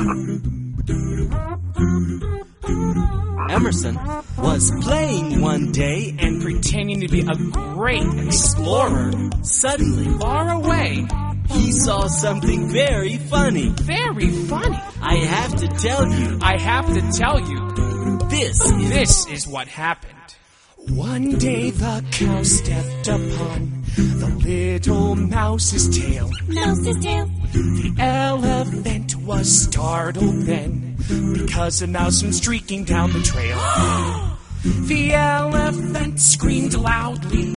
Emerson was playing one day and pretending to be a great explorer. Suddenly, Far away. he saw something very funny. Very funny. I have to tell you, I have to tell you, this is what happened. One day the cow stepped upon the little mouse's tail. Mouse's tail. The elephant was startled then, because a mouse went streaking down the trail. The elephant screamed loudly.